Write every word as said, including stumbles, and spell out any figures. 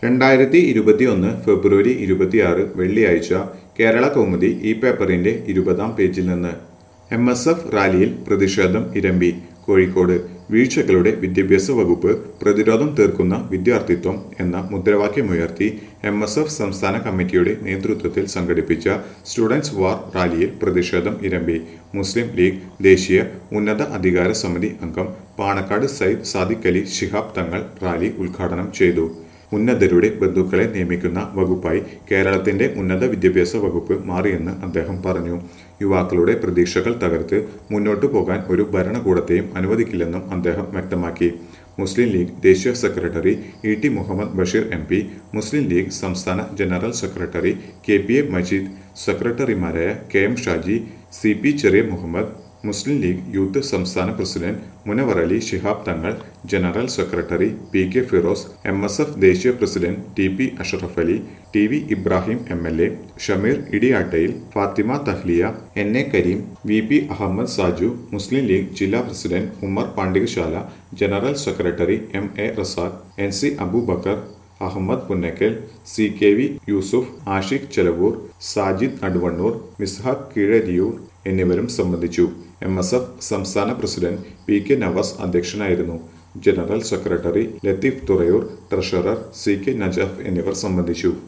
രണ്ടായിരത്തി ഇരുപത്തി ഒന്ന് ഫെബ്രുവരി ഇരുപത്തിയാറ് വെള്ളിയാഴ്ച കേരള കൗമുദി ഈ പേപ്പറിന്റെ ഇരുപതാം പേജിൽ നിന്ന് എം എസ് എഫ് റാലിയിൽ പ്രതിഷേധം ഇരമ്പി. കോഴിക്കോട് വീഴ്ചകളുടെ വിദ്യാഭ്യാസ വകുപ്പ് പ്രതിരോധം തീർക്കുന്ന വിദ്യാർത്ഥിത്വം എന്ന മുദ്രാവാക്യമുയർത്തി എം എസ് എഫ് സംസ്ഥാന കമ്മിറ്റിയുടെ നേതൃത്വത്തിൽ സംഘടിപ്പിച്ച സ്റ്റുഡൻസ് വാർ റാലിയിൽ പ്രതിഷേധം ഇരമ്പി. മുസ്ലിം ലീഗ് ദേശീയ ഉന്നത അധികാര സമിതി അംഗം പാണക്കാട് സയ്യിദ് സാദിഖ് അലി ശിഹാബ് തങ്ങൾ റാലി ഉദ്ഘാടനം ചെയ്തു. ഉന്നതരുടെ ബന്ധുക്കളെ നിയമിക്കുന്ന വകുപ്പായി കേരളത്തിന്റെ ഉന്നത വിദ്യാഭ്യാസ വകുപ്പ് മാറിയെന്ന് അദ്ദേഹം പറഞ്ഞു. യുവാക്കളുടെ പ്രതീക്ഷകൾ തകർത്ത് മുന്നോട്ടു പോകാൻ ഒരു ഭരണകൂടത്തെയും അനുവദിക്കില്ലെന്നും അദ്ദേഹം വ്യക്തമാക്കി. മുസ്ലിം ലീഗ് ദേശീയ secretary E T Muhammad Basheer M P, Muslim League സംസ്ഥാന general secretary K P A Majeed, സെക്രട്ടറിമാരായ K M Shaji, C P Cheriya Muhammad, Muslim League youth സംസ്ഥാന president Munavar Ali Shihab Thangal, general secretary P K Firos, M S F ദേശീയ president T P Ashraf Ali, T V Ibrahim M L A, Shameer Idiyattayil, Fathima Thahliya, N A Kareem, V P Ahmed Saju, Muslim League ജില്ലാ president Ummer Pandikasala, general secretary M A Razak, N C Abubacker, Ahammed Punnakkal, C K V Yusuf, Ashique Chelavoor, Sajid Naduvannur, Mishaq Keezhariyur എന്നിവരും സംബന്ധിച്ചു. M S F സംസ്ഥാന president P K Navas അധ്യക്ഷനായിരുന്നു. General secretary Latheef Thurayoor, treasurer C K Najaf എന്നിവർ സംബന്ധിച്ചു.